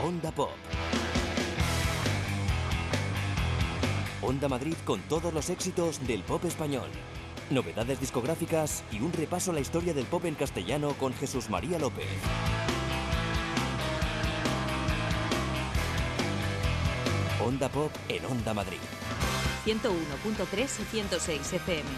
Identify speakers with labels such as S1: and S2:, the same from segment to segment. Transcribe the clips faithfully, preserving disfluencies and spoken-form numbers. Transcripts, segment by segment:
S1: Onda Pop. Onda Madrid con todos los éxitos del pop español. Novedades discográficas y un repaso a la historia del pop en castellano con Jesús María López. Onda Pop en Onda Madrid.
S2: ciento uno punto tres y ciento seis F M.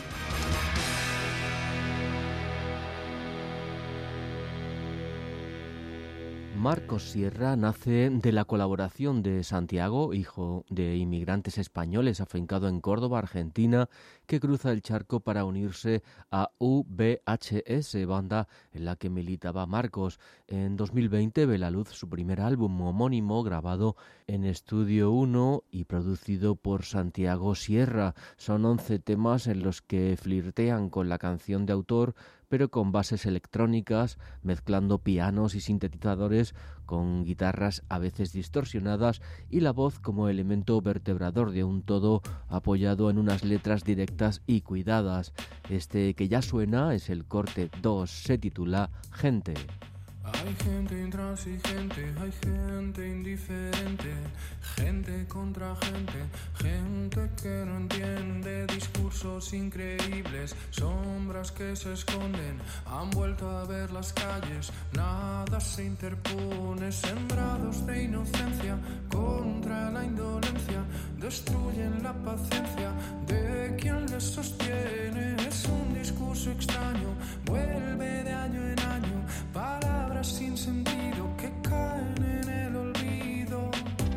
S3: Marcos Sierra nace de la colaboración de Santiago, hijo de inmigrantes españoles afincado en Córdoba, Argentina, que cruza el charco para unirse a U V H S, banda en la que militaba Marcos. En dos mil veinte ve la luz su primer álbum homónimo, grabado en Estudio uno y producido por Santiago Sierra. Son once temas en los que flirtean con la canción de autor, pero con bases electrónicas, mezclando pianos y sintetizadores con guitarras a veces distorsionadas y la voz como elemento vertebrador de un todo apoyado en unas letras directas y cuidadas. Este que ya suena es el corte dos, se titula Gente.
S4: Hay gente intransigente, hay gente indiferente, gente contra gente, gente que no entiende, discursos increíbles, sombras que se esconden, han vuelto a ver las calles, nada se interpone, sembrados de inocencia contra la indolencia, destruyen la paciencia de quien les sostiene, es un discurso extraño, vuelve de año en año, palabras sin sentido que caen en el olvido.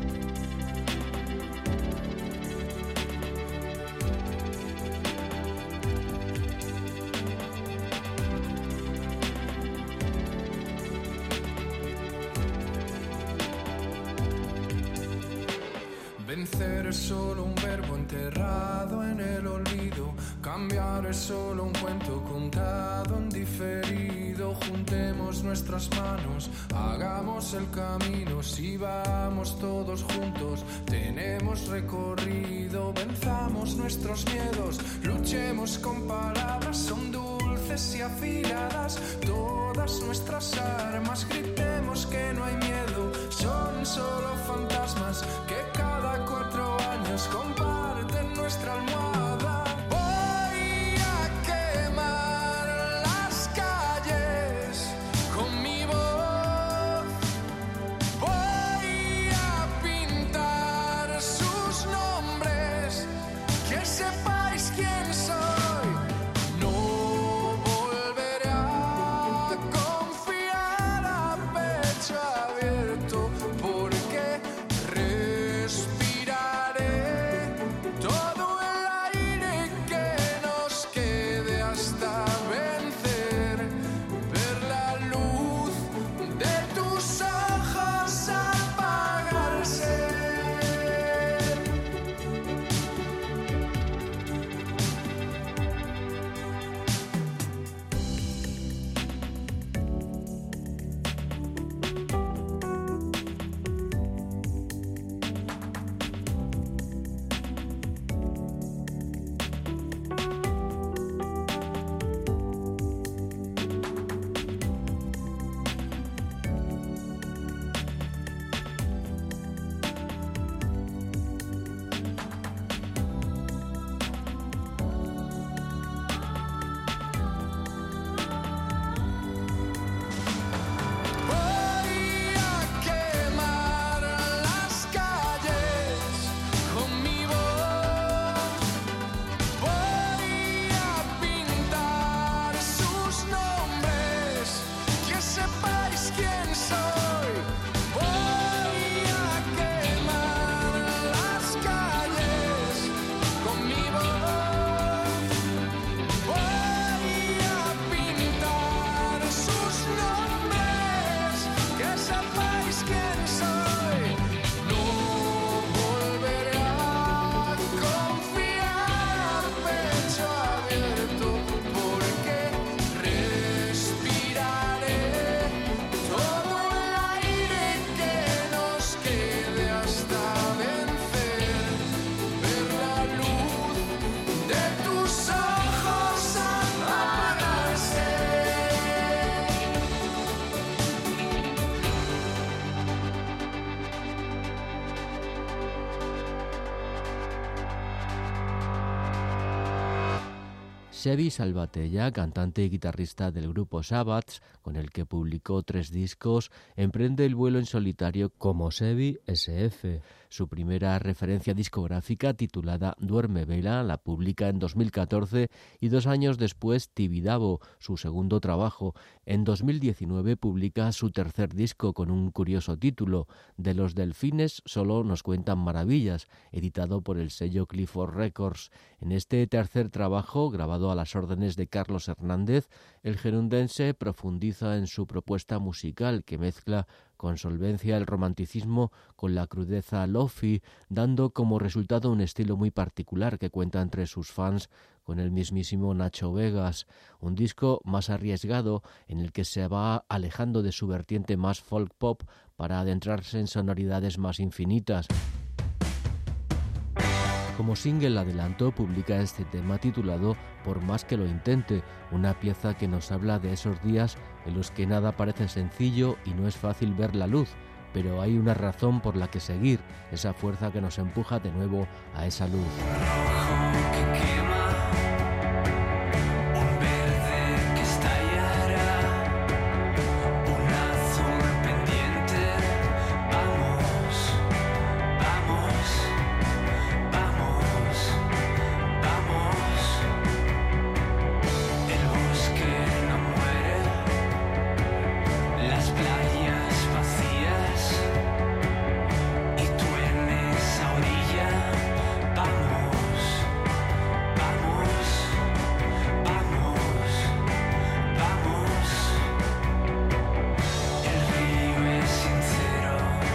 S4: Vencer es solo un verbo enterrado en el olvido. Cambiar es solo un cuento contado en diferido. Juntemos nuestras manos, hagamos el camino. Si vamos todos juntos, tenemos recorrido. Venzamos nuestros miedos, luchemos con palabras. Son dulces y afiladas todas nuestras armas. Gritemos que no hay miedo, son solo fantasmas que cada cuatro años comparten nuestra almohada. Voy a quemar las calles con mi voz. Voy a pintar sus nombres, que sepáis quién soy. No volveré a confiar a pecho abierto, porque respiraré todo el aire que nos quede hasta vencer, ver la luz de tus ojos apagarse.
S3: Xevi Salvatella, cantante y guitarrista del grupo Sabbaths, con el que publicó tres discos, emprende el vuelo en solitario como Xevi ese efe. Su primera referencia discográfica, titulada Duerme Vela, la publica en dos mil catorce y dos años después Tibidabo, su segundo trabajo. En dos mil diecinueve publica su tercer disco con un curioso título, De los delfines solo nos cuentan maravillas, editado por el sello Clifford Records. En este tercer trabajo, grabado a las órdenes de Carlos Hernández, el gerundense profundiza en su propuesta musical, que mezcla con solvencia el romanticismo con la crudeza lofi, dando como resultado un estilo muy particular que cuenta entre sus fans con el mismísimo Nacho Vegas. Un disco más arriesgado en el que se va alejando de su vertiente más folk pop para adentrarse en sonoridades más infinitas. Como single adelanto publica este tema titulado Por más que lo intente, una pieza que nos habla de esos días en los que nada parece sencillo y no es fácil ver la luz, pero hay una razón por la que seguir, esa fuerza que nos empuja de nuevo a esa luz.
S4: Rojo que quema, un verde que estallará, un azul pendiente. Vamos, vamos, vamos, vamos. El bosque no muere, las playas vacías y tú en esa orilla. Vamos, vamos, vamos, vamos. El río es sincero,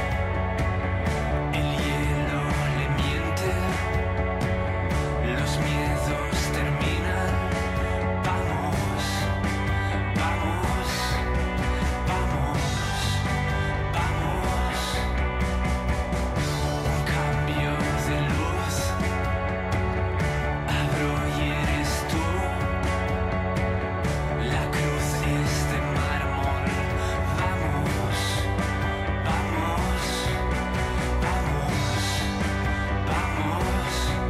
S4: el hielo le miente, los miedos terminan. Vamos, vamos, vamos, vamos. Un cambio de luz, abro y eres tú. La cruz es de mármol. Vamos, vamos, vamos, vamos.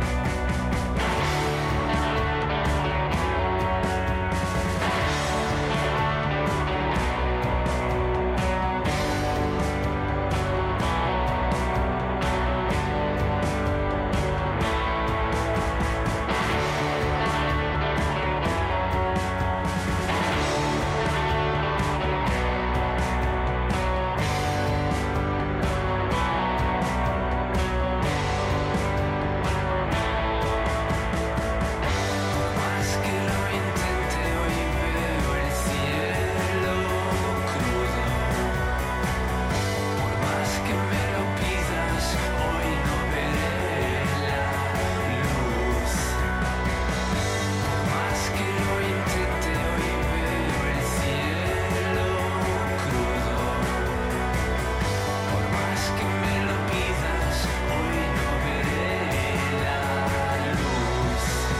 S4: Más que lo intente, hoy veo el cielo crudo. Por más que me lo pidas, hoy no veré la luz. Por más que lo intente, hoy veo el cielo crudo. Por más que me lo pidas, hoy no veré la luz.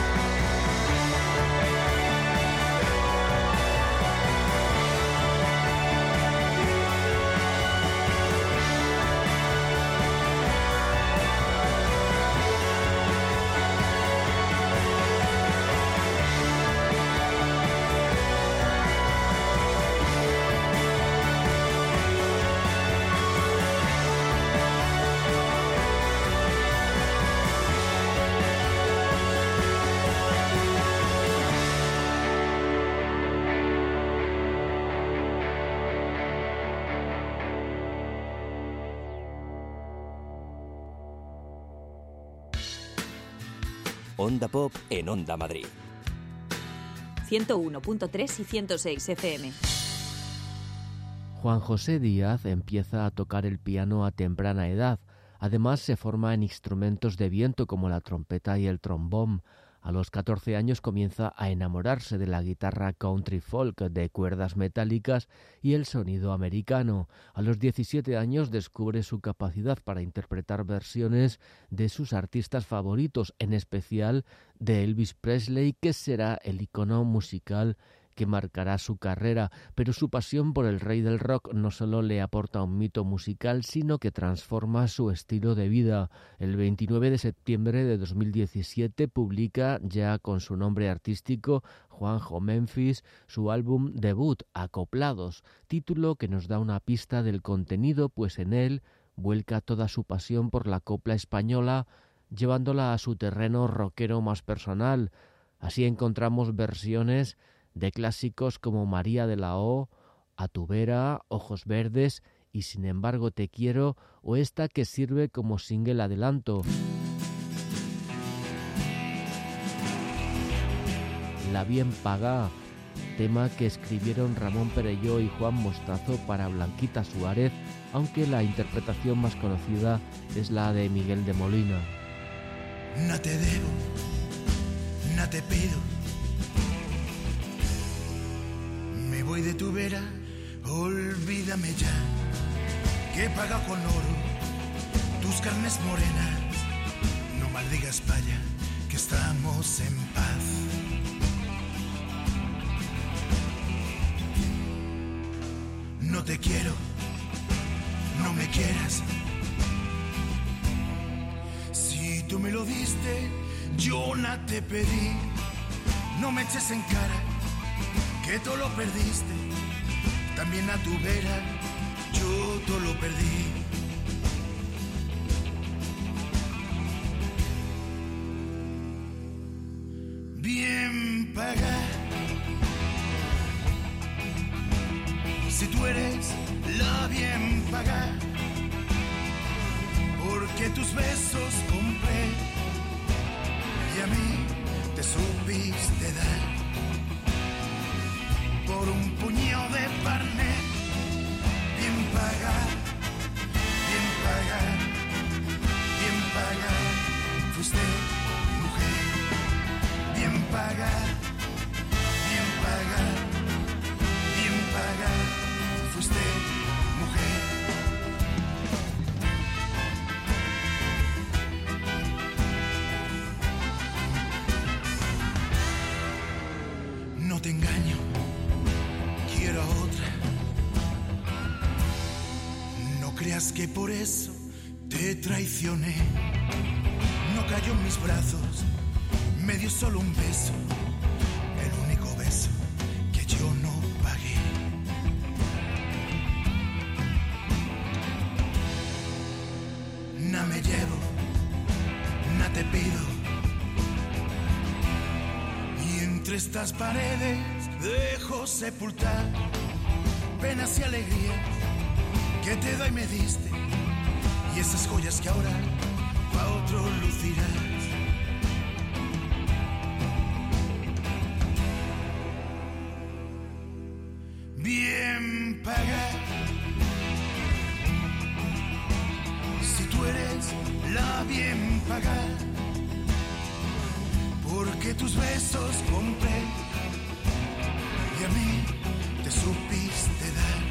S1: Onda Pop en Onda Madrid.
S2: ciento uno punto tres y ciento seis efe eme.
S3: Juan José Díaz empieza a tocar el piano a temprana edad. Además, se forma en instrumentos de viento como la trompeta y el trombón. A los catorce años comienza a enamorarse de la guitarra country folk de cuerdas metálicas y el sonido americano. A los diecisiete años descubre su capacidad para interpretar versiones de sus artistas favoritos, en especial de Elvis Presley, que será el icono musical que marcará su carrera, pero su pasión por el rey del rock no solo le aporta un mito musical, sino que transforma su estilo de vida. El veintinueve de septiembre de dos mil diecisiete publica, ya con su nombre artístico, Juanjo Memphis, su álbum debut, Acoplados, título que nos da una pista del contenido, pues en él vuelca toda su pasión por la copla española, llevándola a su terreno rockero más personal. Así encontramos versiones de clásicos como María de la O, A tu vera, Ojos verdes y Sin embargo te quiero, o esta que sirve como single adelanto, La bien pagá, tema que escribieron Ramón Perelló y Juan Mostazo para Blanquita Suárez, aunque la interpretación más conocida es la de Miguel de Molina.
S5: No te debo, no te pido, me voy de tu vera, olvídame ya, que he pagado con oro tus carnes morenas, no maldigas España, que estamos en paz. No te quiero, no me quieras. Si tú me lo diste, yo no te pedí. No me eches en cara que tú lo perdiste. También a tu vera, yo todo lo perdí. Bien pagar. Si tú eres la bien paga, porque tus besos compré y a mí te supiste dar por un puñado de parné. Bien paga, bien paga, bien paga, fuiste mujer. Bien paga, bien paga, bien paga, fuiste mujer. No te engaño, quiero a otra. No creas que por eso te traicioné. No cayó en mis brazos, me dio solo un beso, el único beso que yo no pagué. No me llevo, no te pido. Y entre estas paredes dejo sepultar penas y alegrías que te doy y me diste, y esas joyas que ahora pa' otro lucirás. Bien paga. Si tú eres la bien paga, porque tus besos compré y a mí te supiste dar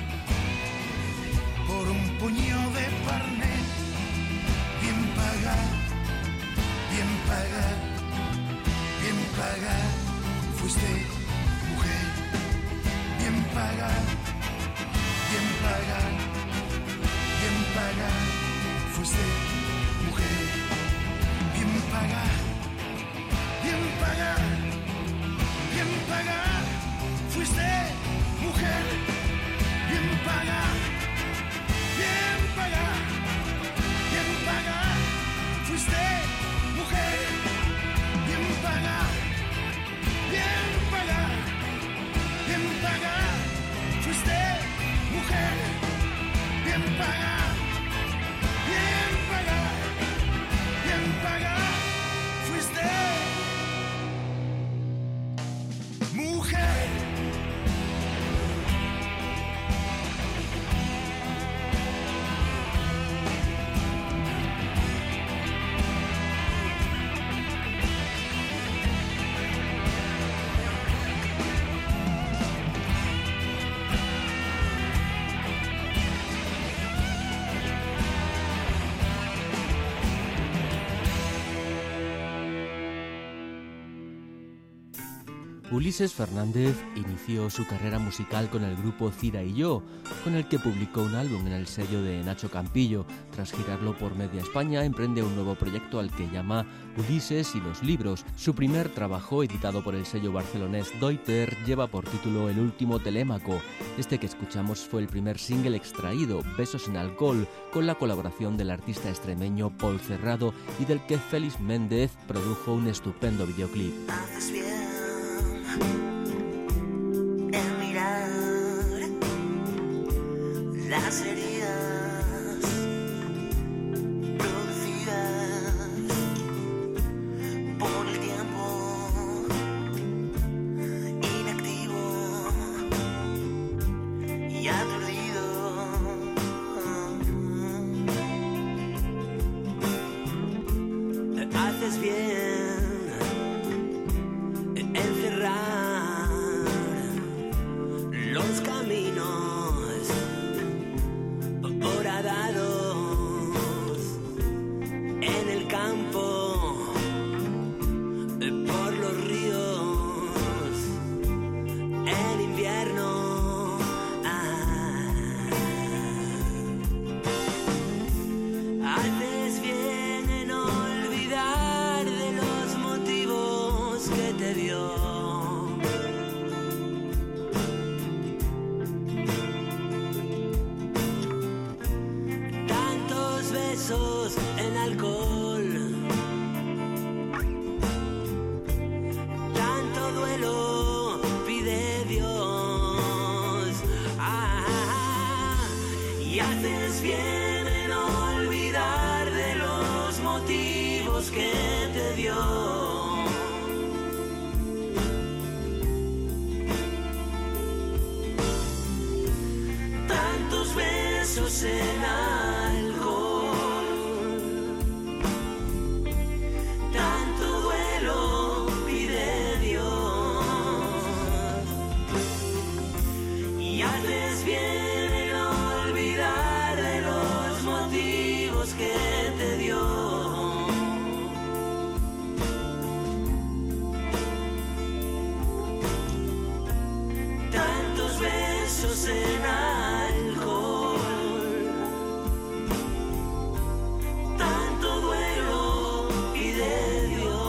S5: por un puñado de parné. Bien paga, bien paga, bien paga, fuiste mujer. Bien paga, bien paga, bien paga, fuiste mujer. Bien paga, bien paga, bien paga, fuiste mujer. Bien paga, bien paga, bien paga, fuiste mujer. Bien paga, bien paga, bien paga, fuiste mujer. Bien paga, bien paga, bien paga, fuiste mujer.
S3: Ulises Fernández inició su carrera musical con el grupo Cira y Yo, con el que publicó un álbum en el sello de Nacho Campillo. Tras girarlo por media España, emprende un nuevo proyecto al que llama Ulises y los libros. Su primer trabajo, editado por el sello barcelonés Deuter, lleva por título El último telémaco. Este que escuchamos fue el primer single extraído, Besos en alcohol, con la colaboración del artista extremeño Paul Cerrado y del que Félix Méndez produjo un estupendo videoclip.
S6: Haces bien en mirar las heridas producidas por el tiempo inactivo y aturdido. Haces bien los caminos horadados en el campo, por los ríos, en invierno. Ah. Haces bien en olvidar de los motivos que te dio. En alcohol, tanto duelo pide Dios. Ah, y haces bien en olvidar de los motivos que te dio. Tantos besos en alcohol, en alcohol, tanto duelo pide Dios.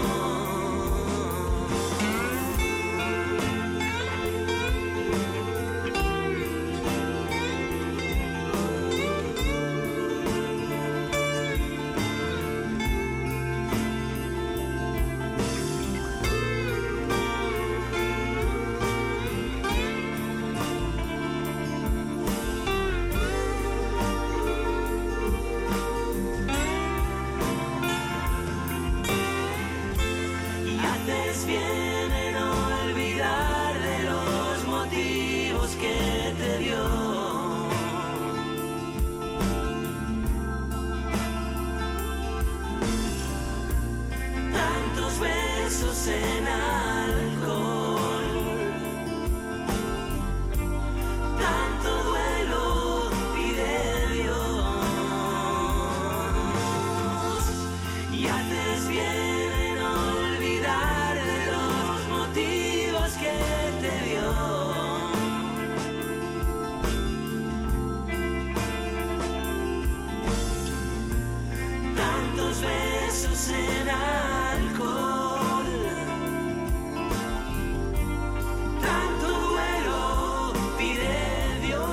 S6: Bien en olvidar de los motivos que te dio. Tantos besos en alcohol, tanto duelo pide Dios. Y haces bien que te dio. Tantos besos en alcohol, tanto duelo pide Dios.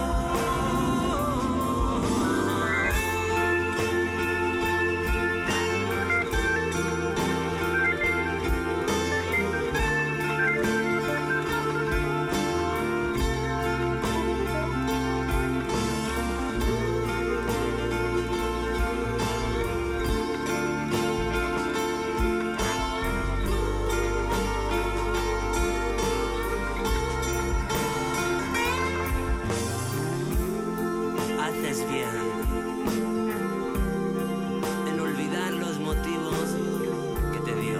S6: Haces bien en olvidar los motivos que te dio.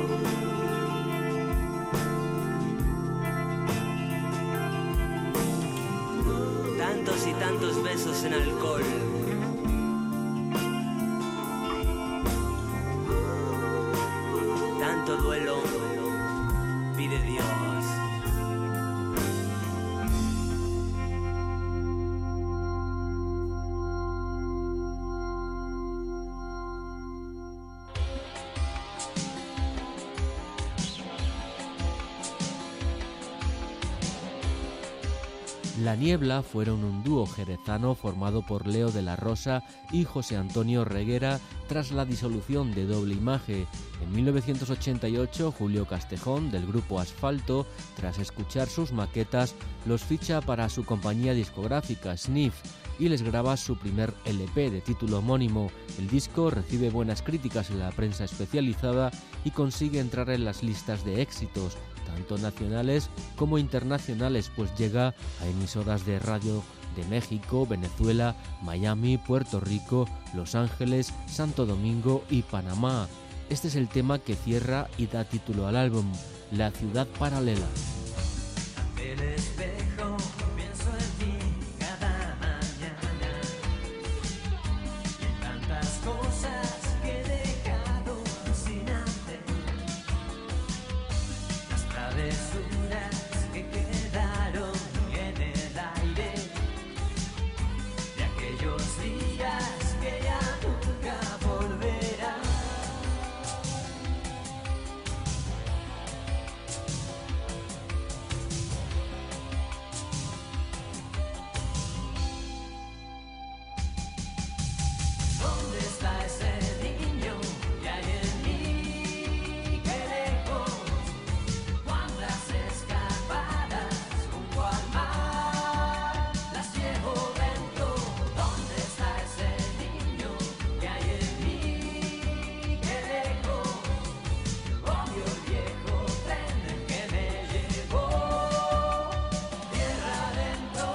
S6: Tantos y tantos besos en alcohol, tanto duelo pide Dios.
S3: La Niebla fueron un dúo jerezano formado por Leo de la Rosa y José Antonio Reguera tras la disolución de Doble Imagen. En mil novecientos ochenta y ocho, Julio Castejón, del grupo Asfalto, tras escuchar sus maquetas, los ficha para su compañía discográfica Sniff y les graba su primer L P de título homónimo. El disco recibe buenas críticas en la prensa especializada y consigue entrar en las listas de éxitos, tanto nacionales como internacionales, pues llega a emisoras de radio de México, Venezuela, Miami, Puerto Rico, Los Ángeles, Santo Domingo y Panamá. Este es el tema que cierra y da título al álbum, La Ciudad Paralela.
S6: El espejo, pienso en ti cada mañana y en tantas cosas que he dejado sin hacer, las travesuras que quedaron en el aire de aquellos días que ya nunca volverán. ¿Dónde está ese niño que hay en mí? ¡Qué lejos! Cuántas escapadas junto al mar las llevo dentro. ¿Dónde está ese niño que hay en mí? ¡Qué lejos! Odio el viejo tren que me llevó tierra adentro.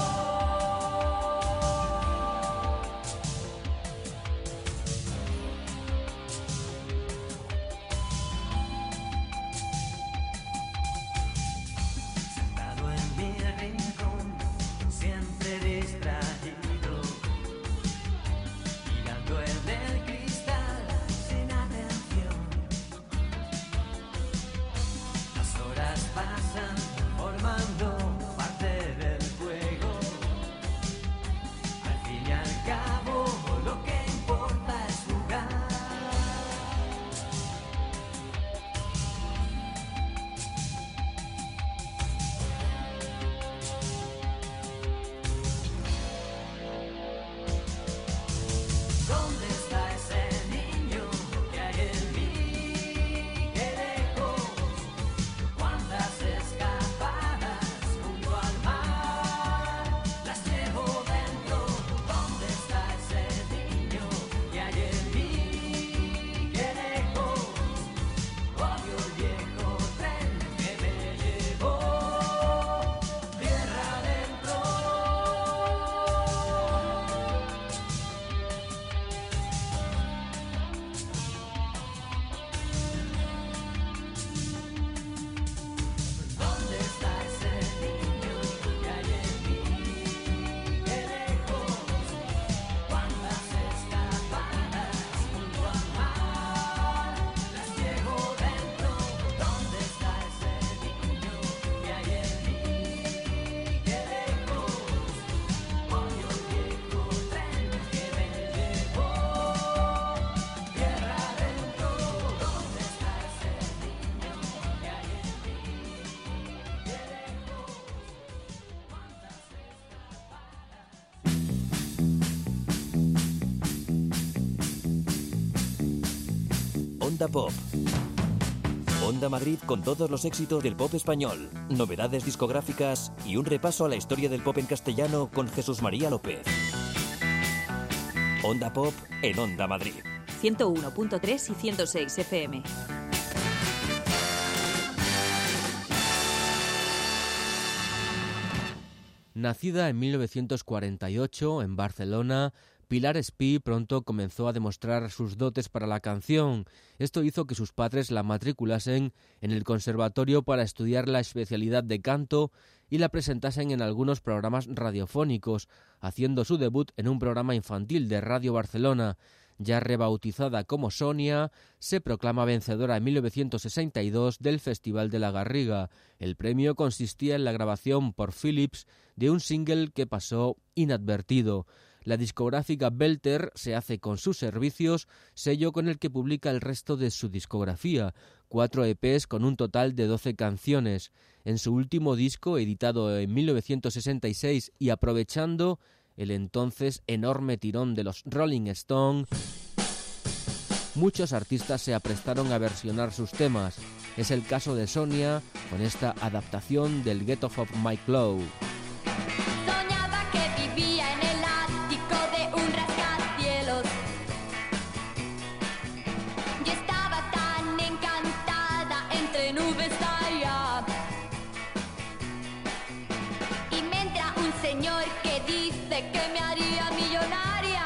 S6: Sentado en mi rincón, siempre distraído, mirando en el cristal sin atención. Las horas pasan formando parte del juego. Al fin y al cabo, lo que importa es jugar. ¿Dónde está ese niño que hay en mí? ¡Qué lejos! Cuántas escapadas junto al mar las llevo dentro. ¿Dónde está ese niño que hay en mí? ¡Qué lejos! Odio el viejo tren que me llevó tierra adentro. ¿Dónde está ese niño que hay en mí? ¡Qué lejos! Cuántas escapadas junto al mar las llevo dentro. ¿Dónde está ese niño que hay en mí? ¡Qué lejos! Odio el viejo tren que me llevó tierra adentro. ¿Dónde está ese niño que hay en mí? ¡Qué lejos! Cuántas
S1: Onda Pop. Onda Madrid con todos los éxitos del pop español, novedades discográficas y un repaso a la historia del pop en castellano con Jesús María López. Onda Pop en Onda Madrid.
S2: ciento uno punto tres y ciento seis F M.
S3: Nacida en mil novecientos cuarenta y ocho en Barcelona, Pilar Espí pronto comenzó a demostrar sus dotes para la canción. Esto hizo que sus padres la matriculasen en el conservatorio para estudiar la especialidad de canto y la presentasen en algunos programas radiofónicos, haciendo su debut en un programa infantil de Radio Barcelona. Ya rebautizada como Sonia, se proclama vencedora en mil novecientos sesenta y dos del Festival de la Garriga. El premio consistía en la grabación por Philips de un single que pasó inadvertido. La discográfica Belter se hace con sus servicios, sello con el que publica el resto de su discografía. cuatro E Pes con un total de doce canciones. En su último disco, editado en mil novecientos sesenta y seis y aprovechando el entonces enorme tirón de los Rolling Stones, muchos artistas se aprestaron a versionar sus temas. Es el caso de Sonia con esta adaptación del Get Off of My Clothes.
S7: Soñaba que vivía en el ático de un rascacielos y estaba tan encantada entre nubes allá. Y me entra un señor que dice que me haría millonaria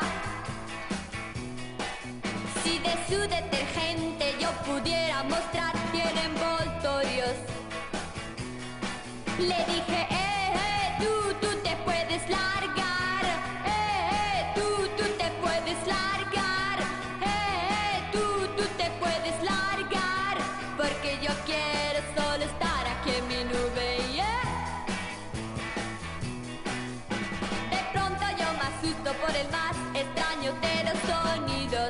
S7: si de su detergente yo pudiera mostrar cien envoltorios. Le dije, eh, eh, tú, tú te puedes largar, eh, eh, tú, tú te puedes largar, eh, eh, tú, tú te puedes largar, porque yo quiero solo estar aquí en mi nube, yeah. De pronto yo me asusto por el más extraño de los sonidos.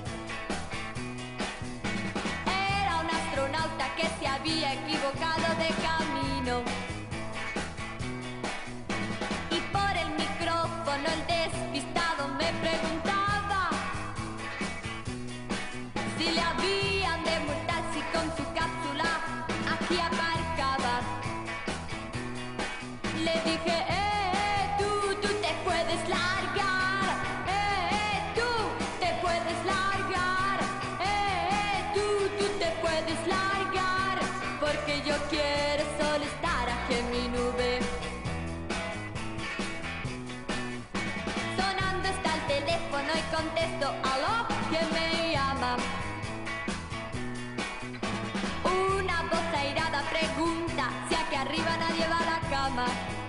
S7: Era un astronauta que se había equivocado de camino. El despistado me preguntaba si le habían de multar si con su cápsula aquí aparcaba. Le dije, eh, eh, tú, tú te puedes largar, eh, eh, tú te puedes largar, eh, eh, tú, tú te puedes largar, porque yo quiero solo estar aquí en mi nube. Y contesto, aló, ¿quién me llama? Una voz airada pregunta si aquí arriba nadie va a la cama.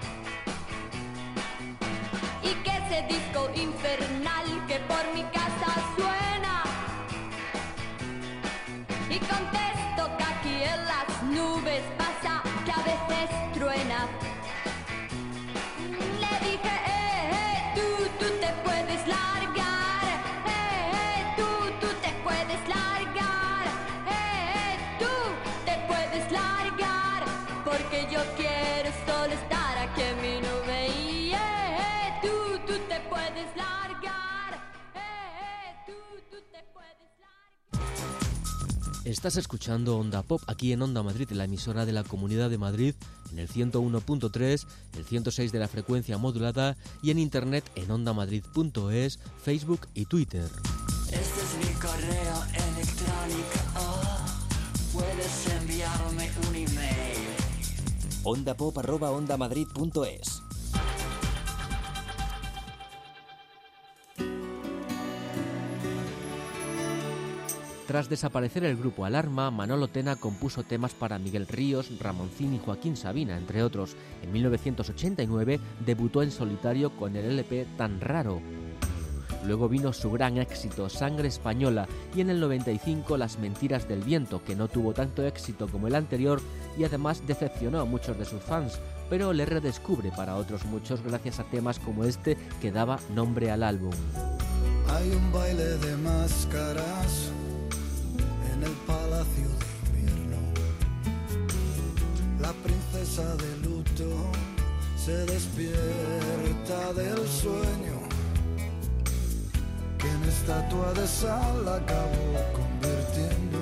S7: ¿Y qué ese disco infernal que por mi casa suena? Y contesto que aquí en las nubes pasa que a veces truena. Le dije, eh, eh, tú, tú te puedes largar. Porque yo quiero solo estar aquí en mi nube y yeah, tú, tú te puedes largar, eh, tú, tú te puedes largar.
S3: Estás escuchando Onda Pop aquí en Onda Madrid, en la emisora de la Comunidad de Madrid, en el ciento uno punto tres, el ciento seis de la frecuencia modulada y en internet en ondamadrid punto es, Facebook y Twitter.
S6: Este es mi correo electrónico, oh, puedes enviarme un email.
S1: ondapop arroba ondamadrid punto es.
S3: Tras desaparecer el grupo Alarma, Manolo Tena compuso temas para Miguel Ríos, Ramoncín y Joaquín Sabina, entre otros. En mil novecientos ochenta y nueve debutó en solitario con el L P Tan Raro. Luego vino su gran éxito, Sangre Española, y en el noventa y cinco Las Mentiras del Viento, que no tuvo tanto éxito como el anterior y además decepcionó a muchos de sus fans, pero le redescubre para otros muchos gracias a temas como este que daba nombre al álbum.
S5: Hay un baile de máscaras en el Palacio de Invierno. La princesa de luto se despierta del sueño que en estatua de sal acabó convirtiendo.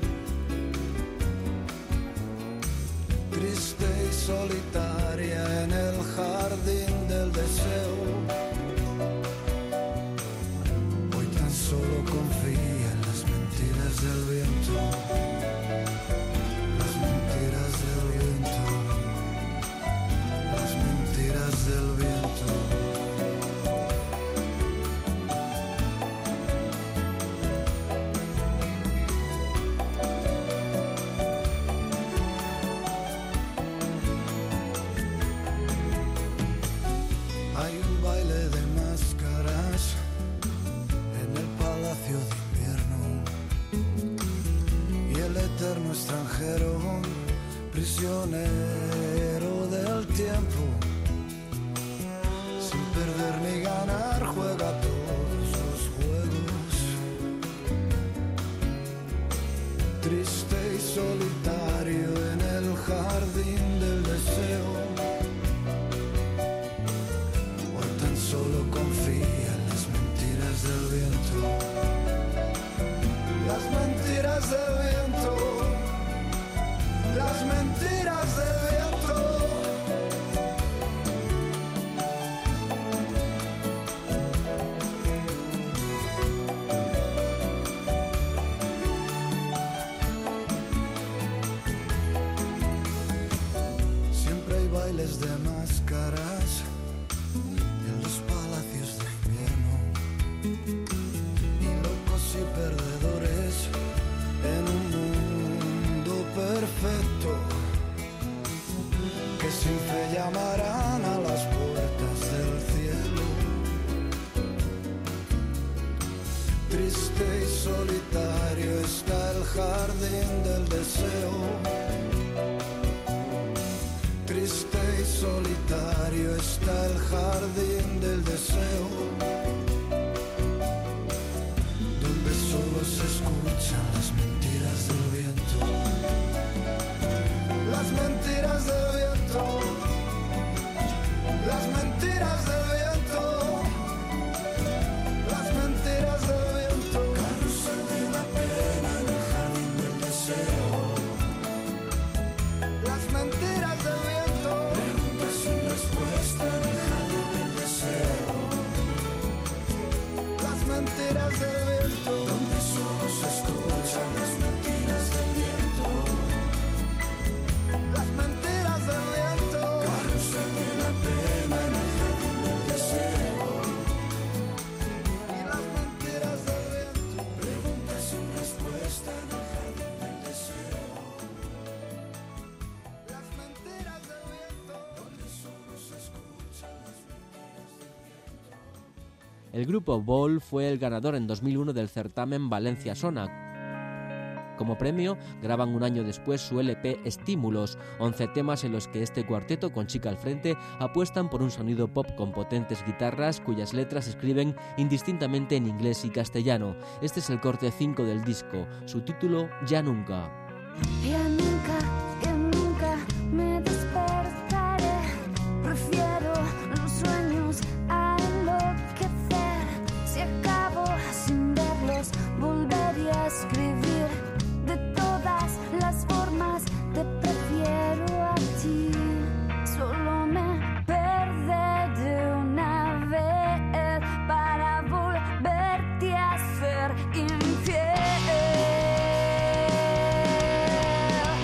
S5: Triste y solitaria en el jardín del deseo, hoy tan solo confía en las mentiras del viento, las mentiras del viento, las mentiras del viento. Extranjero, prisionero del tiempo, sin perder ni ganar, juega todos los juegos. Triste y solitario en el jardín del deseo, o tan solo confía en las mentiras del viento, las mentiras del viento, las mentiras del viento. De máscaras en los palacios de invierno, y locos y perdedores en un mundo perfecto, que sin fe llamarán a las puertas del cielo. Triste y solitario está el jardín del deseo, triste y solitario está el jardín del deseo, donde solo se escuchan las mentiras del viento, las mentiras del viento, las mentiras del viento, las mentiras del viento. Carrusel de la pena en el jardín del deseo, las mentiras del viento. Respuesta en el jardín del deseo, las mentiras del viento, donde solo se escuchan las mentiras del viento, las mentiras del viento. Carrusel de la pena en el jardín del deseo, y las mentiras del viento. Preguntas sin respuesta en el jardín del deseo, las mentiras del viento, donde solo se escuchan las mentiras del viento.
S3: El grupo Bol fue el ganador en dos mil uno del certamen Valencia Sona. Como premio, graban un año después su L P Estímulos, once temas en los que este cuarteto, con Chica al frente, apuestan por un sonido pop con potentes guitarras cuyas letras escriben indistintamente en inglés y castellano. Este es el corte cinco del disco, su título Ya Nunca.
S8: Ya nunca, ya nunca me despertaré, prefiero los sueños a enloquecer, si acabo sin verlos volvería a escribir, de todas las formas te prefiero a ti, solo me perderé una vez para volverte a ser infiel.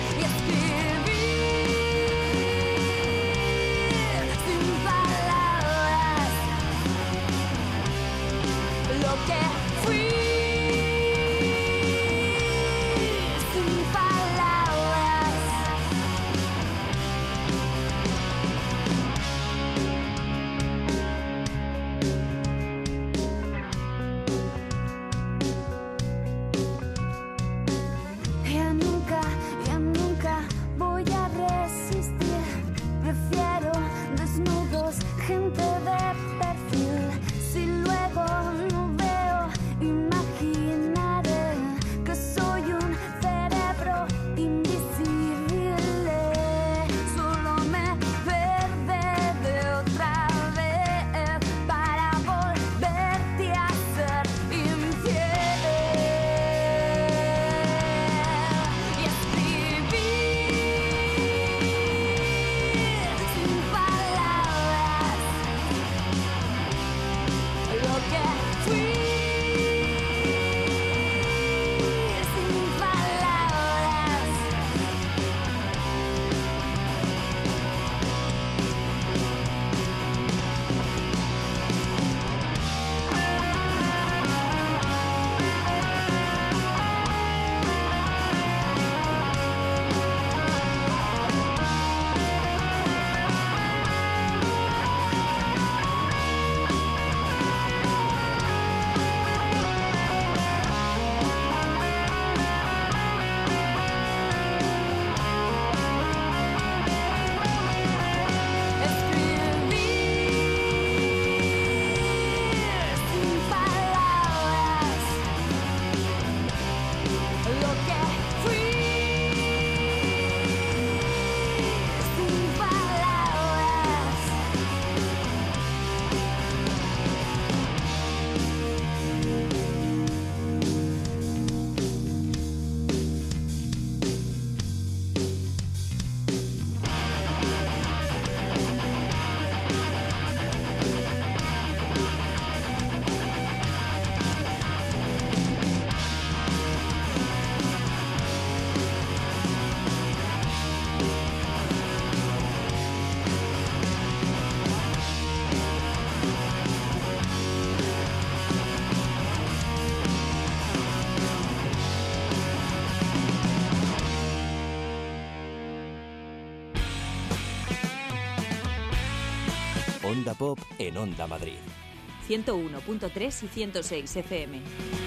S1: Onda Pop en Onda Madrid.
S2: ciento uno punto tres y ciento seis F M.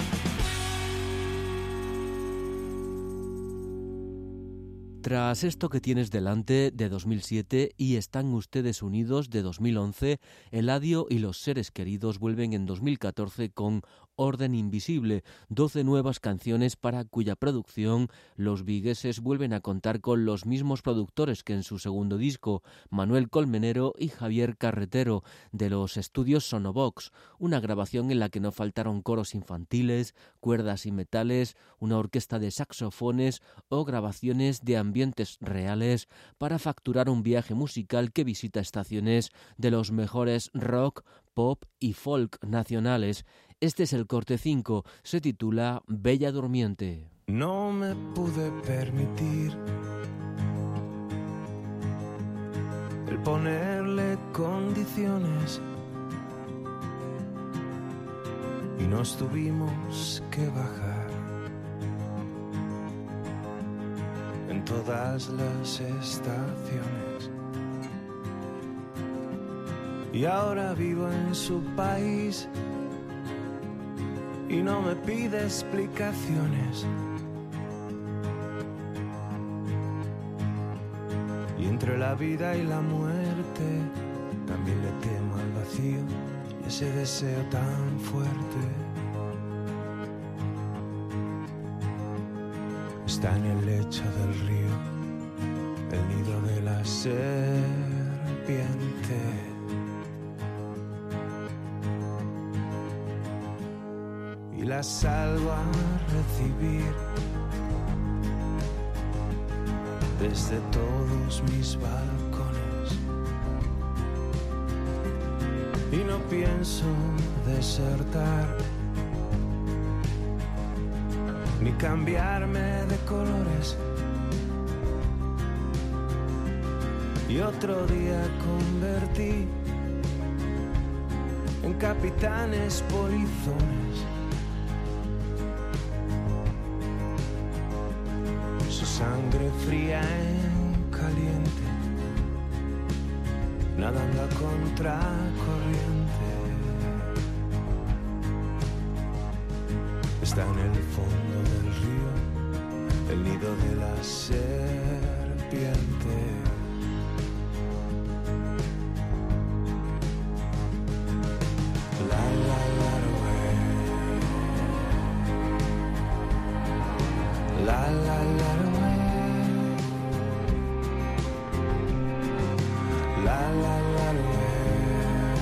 S3: Tras Esto que tienes delante de dos mil siete y Están ustedes unidos de dos mil once, Eladio y los seres queridos vuelven en dos mil catorce con Orden Invisible, doce nuevas canciones para cuya producción los vigueses vuelven a contar con los mismos productores que en su segundo disco, Manuel Colmenero y Javier Carretero, de los estudios Sonovox, una grabación en la que no faltaron coros infantiles, cuerdas y metales, una orquesta de saxofones o grabaciones de ambientes reales para facturar un viaje musical que visita estaciones de los mejores rock, pop y folk nacionales. Este es el corte cinco, se titula Bella Durmiente.
S4: No me pude permitir el ponerle condiciones y nos tuvimos que bajar en todas las estaciones. Y ahora vivo en su país y no me pide explicaciones. Y entre la vida y la muerte también le temo al vacío y ese deseo tan fuerte. Está en el lecho del río, el nido de la serpiente. Y la salgo a recibir desde todos mis balcones. Y no pienso desertar ni cambiarme de colores. Y otro día convertí en capitanes polizones su sangre fría en caliente, nadando a contracorriente. Está en el fondo del río, el nido de la serpiente. La la la way. La la la way. La la la way.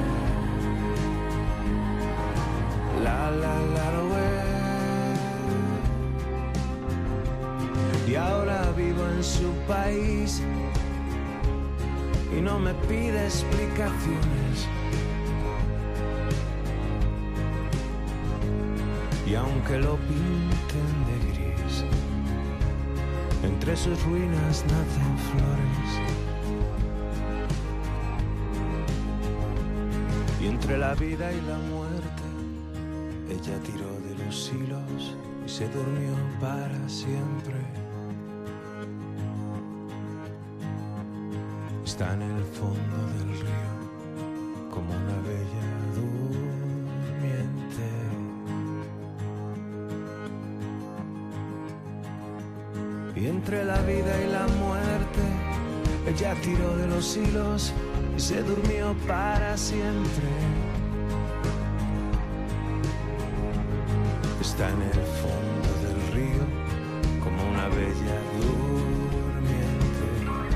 S4: La la la way. Y ahora vivo en su país y no me pide explicaciones. Y aunque lo pinten de gris, entre sus ruinas nacen flores. Y entre la vida y la muerte, ella tiró de los hilos y se durmió para siempre. Está en el fondo del río como una bella durmiente. Y entre la vida y la muerte, ella tiró de los hilos y se durmió para siempre. Está en el fondo del río como una bella durmiente.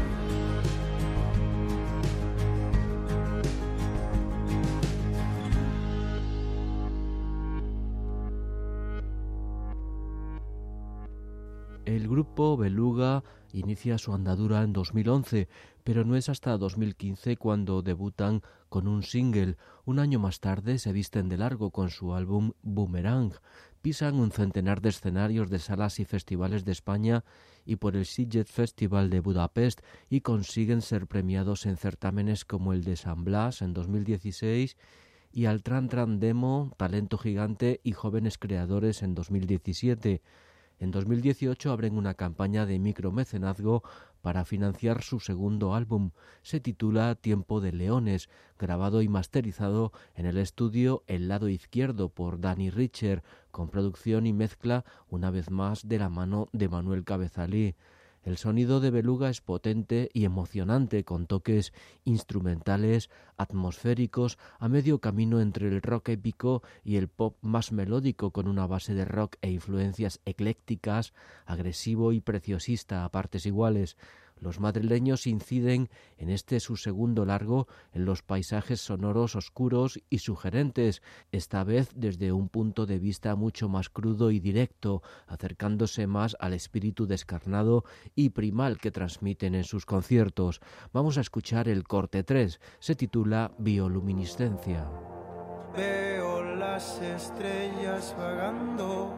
S3: El grupo Beluga inicia su andadura en dos mil once, pero no es hasta dos mil quince cuando debutan con un single. Un año más tarde se visten de largo con su álbum Boomerang. Pisan un centenar de escenarios de salas y festivales de España y por el Sziget Festival de Budapest y consiguen ser premiados en certámenes como el de San Blas en dos mil dieciséis y al Tran Tran Demo, Talento Gigante y Jóvenes Creadores en dos mil diecisiete. En dos mil dieciocho abren una campaña de micromecenazgo para financiar su segundo álbum. Se titula Tiempo de Leones, grabado y masterizado en el estudio El Lado Izquierdo por Danny Richer, con producción y mezcla una vez más de la mano de Manuel Cabezalí. El sonido de Beluga es potente y emocionante, con toques instrumentales, atmosféricos, a medio camino entre el rock épico y el pop más melódico, con una base de rock e influencias eclécticas, agresivo y preciosista a partes iguales. Los madrileños inciden en este su segundo largo en los paisajes sonoros oscuros y sugerentes, esta vez desde un punto de vista mucho más crudo y directo, acercándose más al espíritu descarnado y primal que transmiten en sus conciertos. Vamos a escuchar el corte tres, se titula Bioluminiscencia.
S9: Veo las estrellas vagando,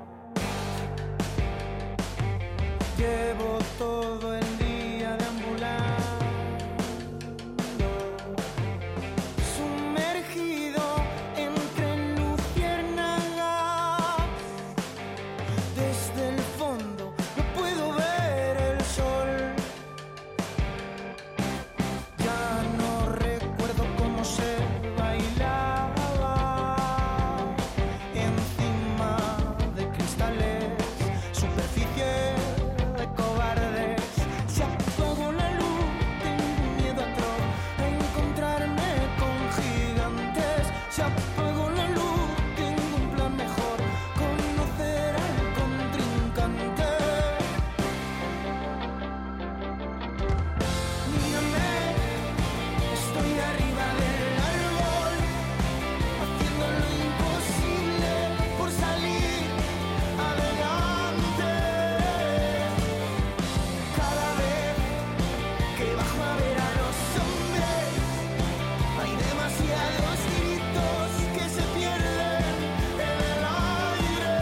S9: llevo todo el día deambulando, sumergido entre luciérnagas. Desde el fondo no puedo ver el sol. Ya no recuerdo cómo se bailaba encima de cristales, superficie de cobardes. Se apagó la luz, tengo miedo atroz a encontrarme con gigantes. Se apagó la luz, tengo un plan mejor, conocer al contrincante. Mírame, estoy arriba del árbol, haciendo lo imposible por salir adelante. Cada vez que bajo a ver a los hombres, hay demasiados gritos que se pierden en el aire.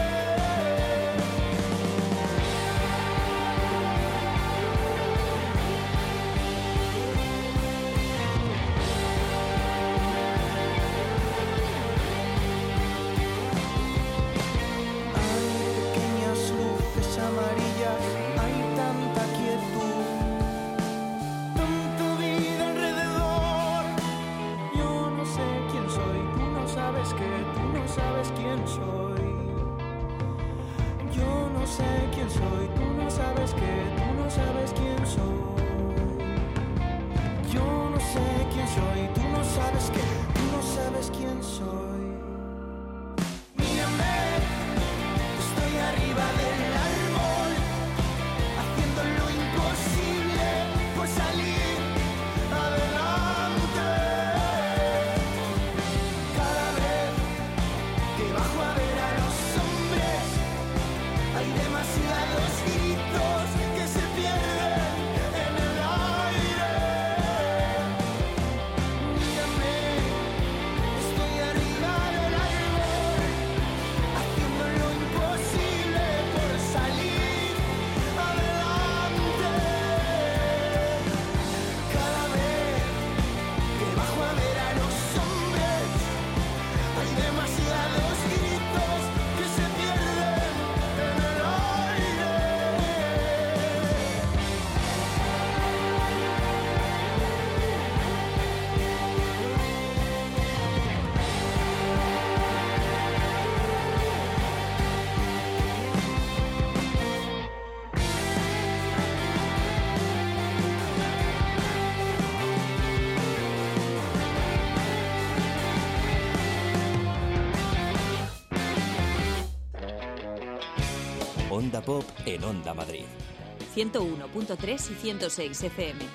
S9: Hay pequeñas luces amarillas, hay tanta quietud, tanta vida alrededor. Yo no sé quién soy, tú no sabes que tú no sabes quién soy. Yo no sé quién soy, tú no sabes que tú no sabes quién soy. Yo no sé quién soy, tú no sabes que tú no sabes quién soy. Mírame, estoy arriba del árbol, haciendo lo imposible por salir adelante. Cada vez que bajo a ver a los hombres, hay demasiados gritos que se pierden en el aire. Mírame, estoy arriba del árbol, haciendo lo imposible por salir adelante. Cada vez que bajo a ver a los hombres, hay demasiados gritos que se pierden en el aire.
S1: Onda Pop en Onda Madrid.
S2: ciento uno punto tres y ciento seis F M.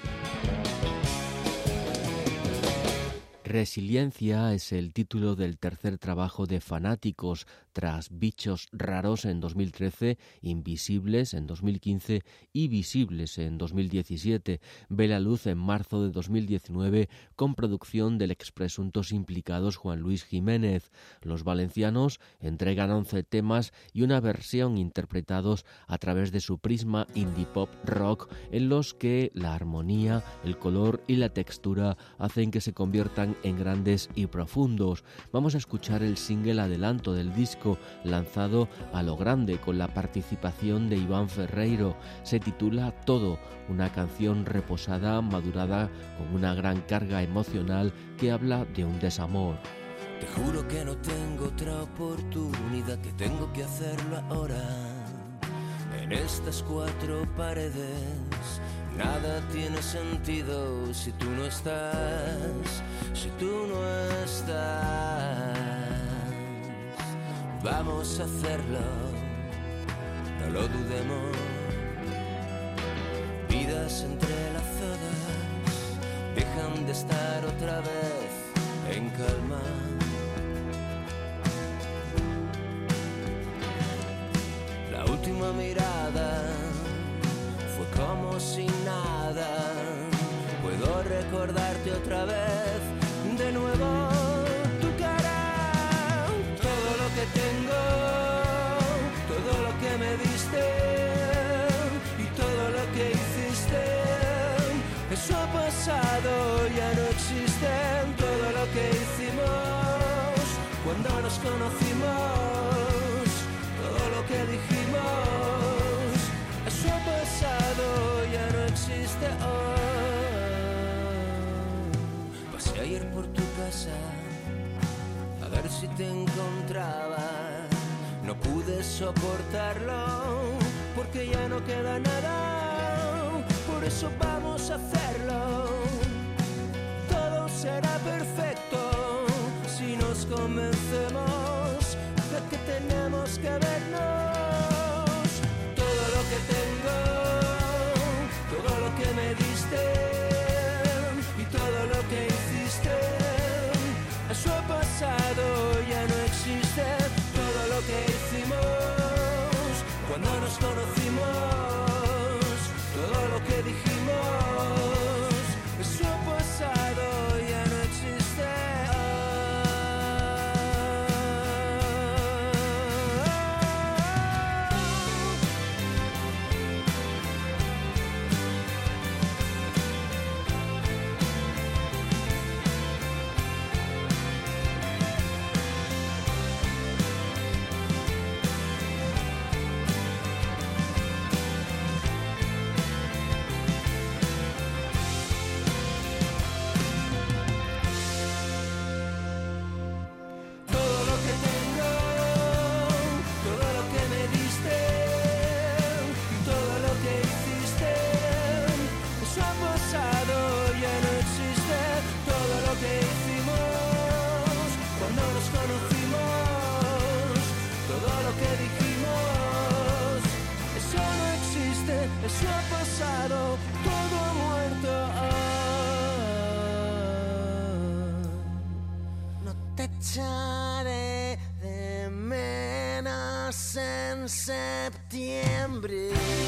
S3: Resiliencia es el título del tercer trabajo de Fanáticos, tras Bichos Raros en dos mil trece, Invisibles en dos mil quince y Visibles en dos mil diecisiete. Ve la luz en marzo de dos mil diecinueve con producción del expresuntos implicados Juan Luis Jiménez. Los valencianos entregan once temas y una versión interpretados a través de su prisma indie pop rock, en los que la armonía, el color y la textura hacen que se conviertan en grandes y profundos. Vamos a escuchar el single adelanto del disco, disco lanzado a lo grande con la participación de Iván Ferreiro. Se titula Todo, una canción reposada, madurada con una gran carga emocional que habla de un desamor.
S6: Te juro que no tengo otra oportunidad, que tengo que hacerlo ahora. En estas cuatro paredes nada tiene sentido si tú no estás, si tú no estás. Vamos a hacerlo, no lo dudemos. Vidas entrelazadas dejan de estar otra vez en calma. La última mirada fue como si nada. Puedo recordarte otra vez de nuevo tu cara. Todo lo que tengo, todo lo que me diste y todo lo que hiciste, eso ha pasado, ya no existe. Todo lo que hicimos cuando nos conocimos, todo lo que dijimos, eso ha pasado, ya no existe hoy. Pasé ayer por tu casa a ver si te encontraba. No pude soportarlo porque ya no queda nada. Por eso vamos a hacerlo. Todo será perfecto si nos convencemos de que tenemos que vernos. Todo lo que tengo, todo lo que me diste y todo lo que hiciste, eso ha pasado, ya no existe. Todo lo que hicimos cuando nos conocimos, todo lo que dijimos, eso ha pasado, ya no existe. Eso ha pasado, todo ha muerto. Oh. No te echaré de menos en septiembre.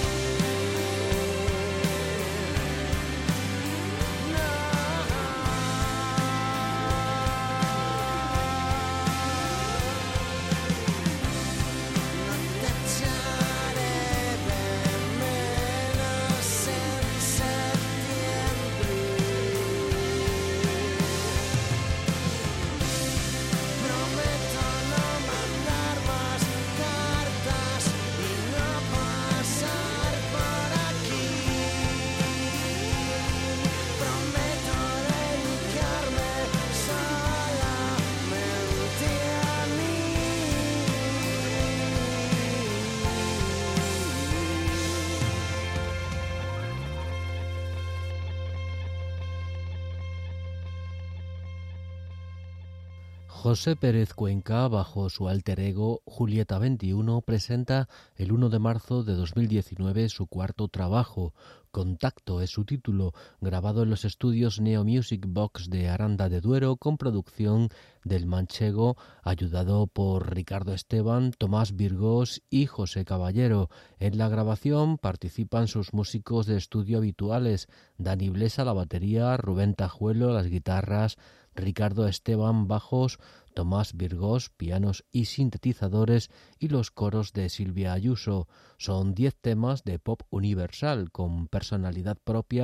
S3: José Pérez Cuenca, bajo su alter ego Julieta veintiuno, presenta el uno de marzo de dos mil diecinueve su cuarto trabajo. Contacto es su título, grabado en los estudios Neo Music Box de Aranda de Duero, con producción del manchego, ayudado por Ricardo Esteban, Tomás Virgós y José Caballero. En la grabación participan sus músicos de estudio habituales: Dani Blesa, la batería, Rubén Tajuelo, las guitarras, Ricardo Esteban, bajos, Tomás Virgós, pianos y sintetizadores, y los coros de Silvia Ayuso. Son diez temas de pop universal con personalidad propia,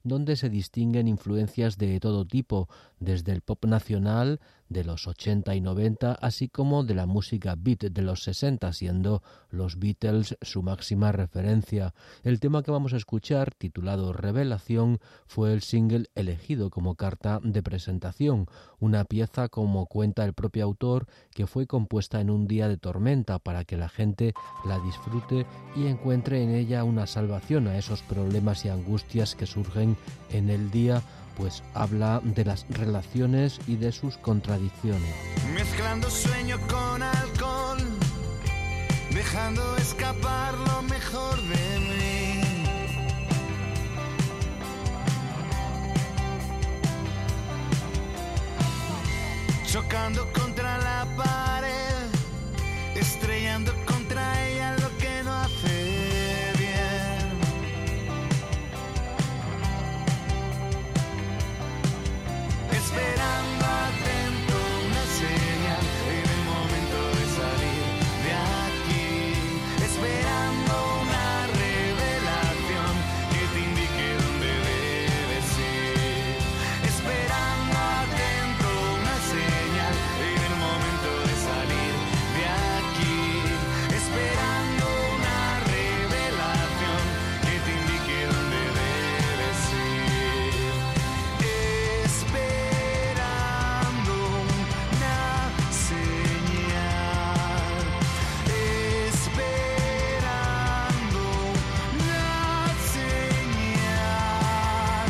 S3: donde se distinguen influencias de todo tipo, desde el pop nacional de los ochenta y noventa, así como de la música beat de los sesenta, siendo los Beatles su máxima referencia. El tema que vamos a escuchar, titulado Revelación, fue el single elegido como carta de presentación, una pieza, como cuenta el propio autor, que fue compuesta en un día de tormenta para que la gente la disfrute y encuentre en ella una salvación a esos problemas y angustias que surgen en el día, pues habla de las relaciones y de sus contradicciones.
S5: Mezclando sueño con alcohol, dejando escapar lo mejor de mí. Chocando contra la pared, estrellando contra ella lo que no hace bien. Esperando atento una señal en el momento de salir de aquí. Esperando una revelación que te indique dónde debes ir. Esperando atento una señal en el momento de salir de aquí. Esperando una revelación que te indique dónde debes ir. Esperando una señal. Esperando una señal.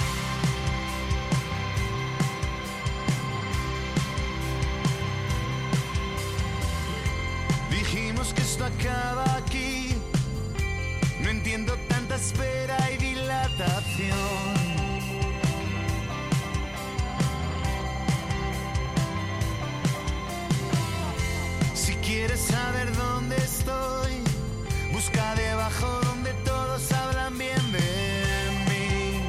S5: Dijimos que esto acaba aquí. No entiendo tanta espera y dilatación. Si quieres saber dónde estoy, busca debajo donde todos hablan bien de mí.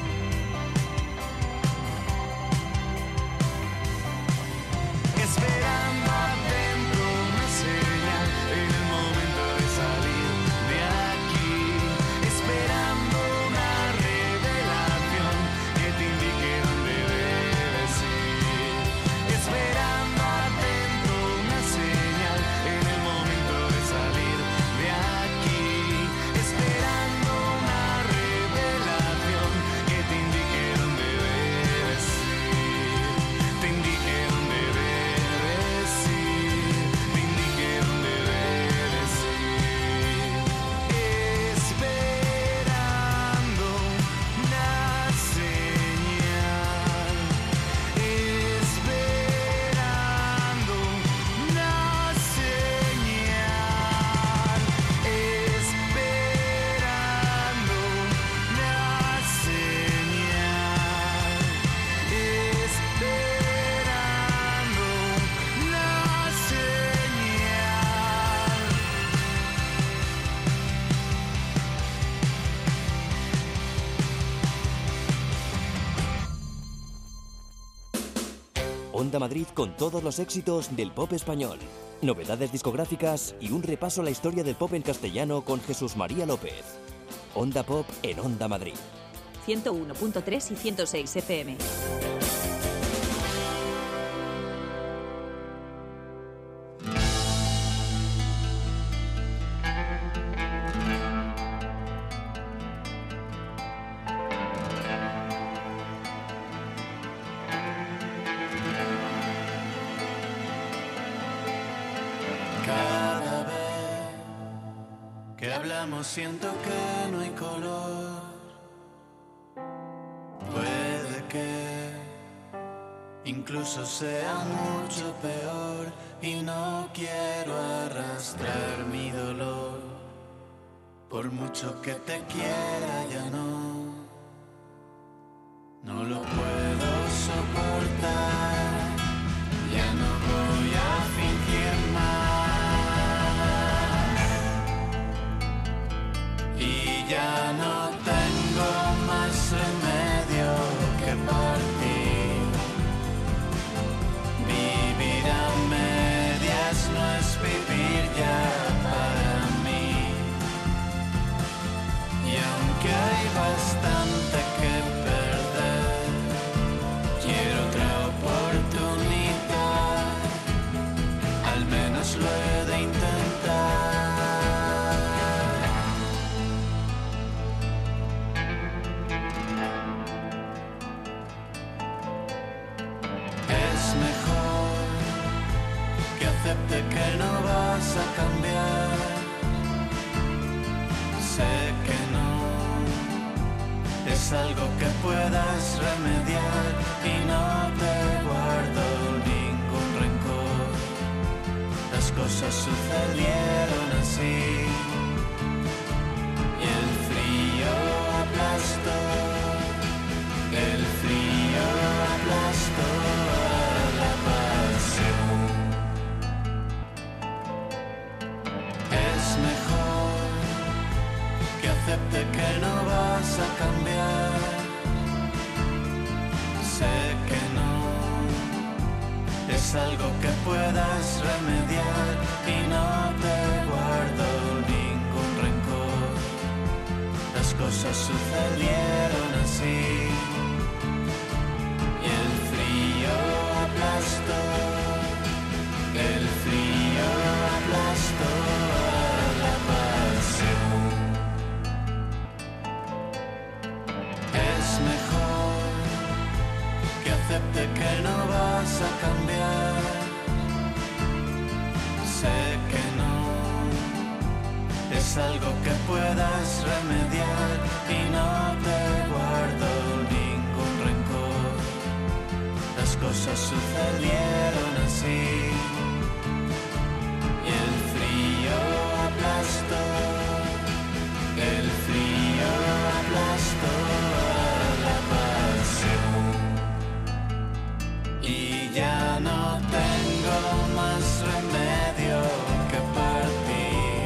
S5: Esperando atento una señal en el momento de salir de aquí. Esperando una revelación que te indique dónde debes ir. Esperando atento una señal en el momento de salir de aquí. Esperando una revelación que te indique dónde debes ir. Te indique dónde debes ir. Te indique dónde debes ir. Esperando una señal. Esperando una señal. Esperando una señal.
S1: Onda Madrid con todos los éxitos del pop español, novedades discográficas y un repaso a la historia del pop en castellano con Jesús María López. Onda Pop en Onda Madrid.
S2: ciento uno punto tres y ciento seis F M.
S5: Cada vez que hablamos siento que no hay color. Puede que incluso sea mucho peor y no quiero arrastrar mi dolor. Por mucho que te quiera ya no, no lo puedo soportar. Ya no voy a fingir más y ya no tengo más remedio que partir. Vivir a medias no es vivir ya para mí. Y aunque hay vacío
S10: cambiar. Sé que no es algo que puedas remediar y no te guardo ningún rencor. Las cosas sucedieron así y el frío aplastó, el frío aplastó a la pasión. Es mejor que acepte que no vas a cambiar. Sé que no es algo que puedas remediar y no te guardo ningún rencor. Las cosas sucedieron así y el frío aplastó, el frío aplastó a la pasión. Es mejor que acepte que no vas a cambiar. Sé que no es algo que puedas remediar y no te guardo ningún rencor. Las cosas sucedieron así y el frío aplastó, el frío aplastó a la pasión. Y ya no tengo más remedio que partir.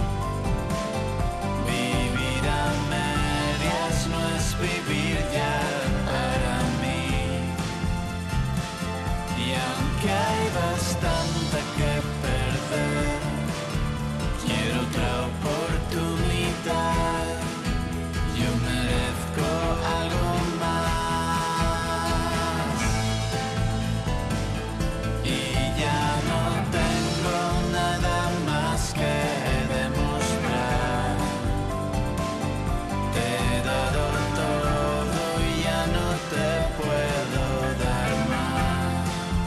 S10: Vivir a medias no es vivir ya para mí. Y aunque hay bastante que perder, quiero otra oportunidad. Yo merezco algo más. Y ya no tengo nada más que demostrar. Te he dado todo y ya no te puedo dar más.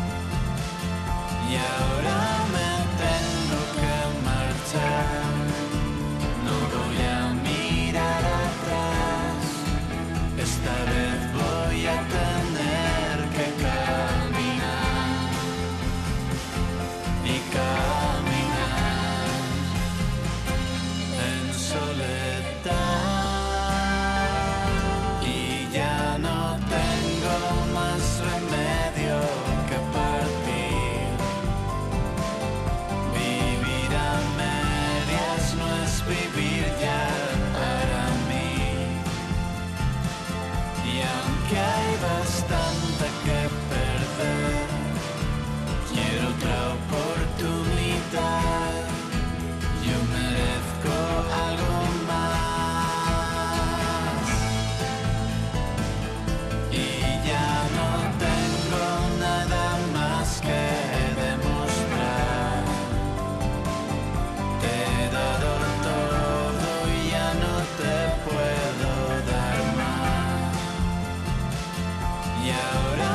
S10: Y ahora me tengo que marchar. No voy a mirar atrás. Esta vez voy a tener que caminar y caminar en soledad. Y ya no tengo más remedio que partir. Vivir a medias no es vivir ya para mí. Y aunque hay bastante que perder, quiero otra oportunidad. Yo merezco algo más. Y ya no tengo nada más que demostrar. Te he dado todo y ya no te puedo dar más. Y ahora